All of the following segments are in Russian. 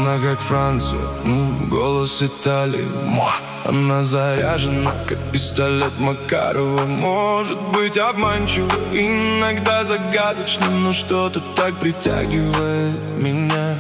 Она как Франция, голос Италии. Она заряжена, как пистолет Макарова. Может быть обманчиво, иногда загадочно, но что-то так притягивает меня.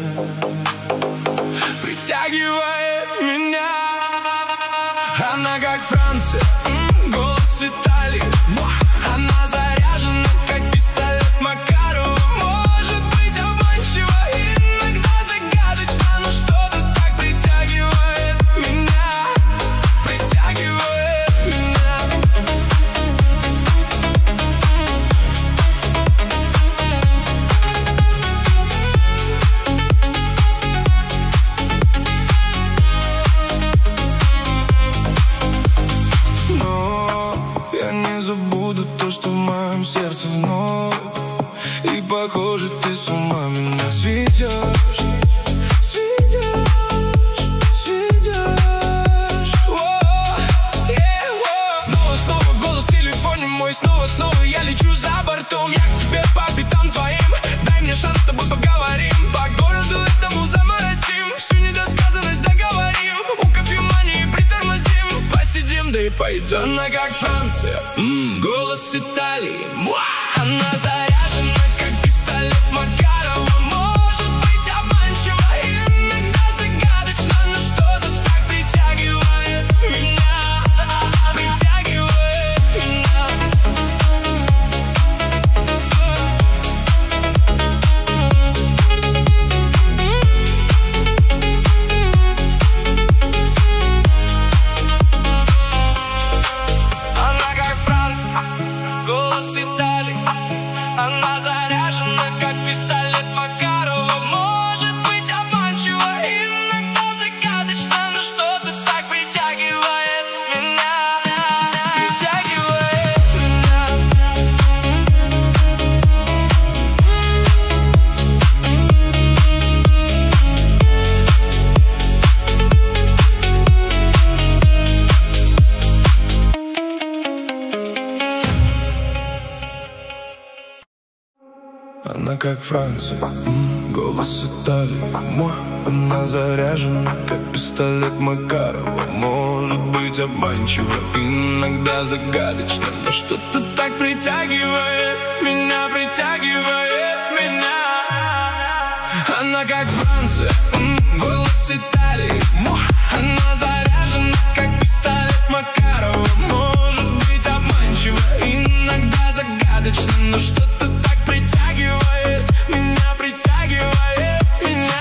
Притягивает меня. Она как Франция, голос Италии. Она заряжена, как пистолет Макарова. Может быть обманчиво, иногда загадочно, но что-то так притягивает меня. Притягивает меня. Но я не забуду то, что в моем сердце вновь. И похоже, ты с ума меня сведешь. Снова голос в телефоне мой. Снова я лечу за бортом. Я к тебе по пятам твоим. Дай мне шанс, с тобой поговорим. По городу этому заморосим. Всю недосказанность договорим. У кофемании притормозим. Посидим, да и пойдем. Она как Франция, голос Италии. Она заряжена, как пистолет Макарова. Может быть обманчиво, иногда загадочно, но что-то так притягивает меня. Притягивает меня. Она как Франция, голос Италии. Она заряжена, как пистолет Макарова. Может быть обманчиво, иногда загадочно, но что-то так притягивает меня. Притягивает меня. Она как Франция, голос Италии. Она заряжена, как пистолет Макарова. Может быть обманчиво, иногда загадочно, но что-то так притягивает меня. Притягивает меня. Она как Франция, голос Италии. Она заряжена, как пистолет Макарова. Может быть обманчиво, иногда загадочно, но что-то так притягивает меня. Притягивает меня.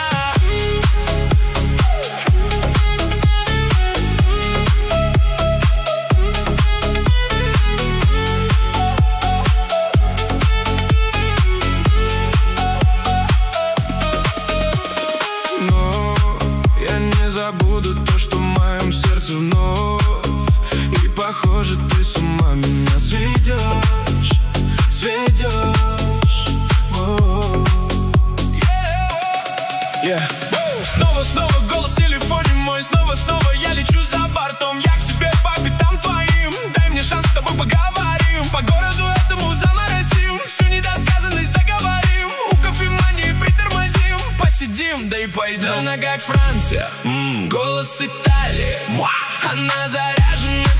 Но я не забуду то, что в моем сердце вновь. И похоже, ты с ума меня сведешь. Сведешь. Снова голос в телефоне мой. Снова я лечу за бортом. Я к тебе по пятам твоим. Дай мне шанс, с тобой поговорим. По городу этому заморосим. Всю недосказанность договорим. У кофемании притормозим. Посидим, да и пойдем. Она как Франция, голос Италии. Она заряжена,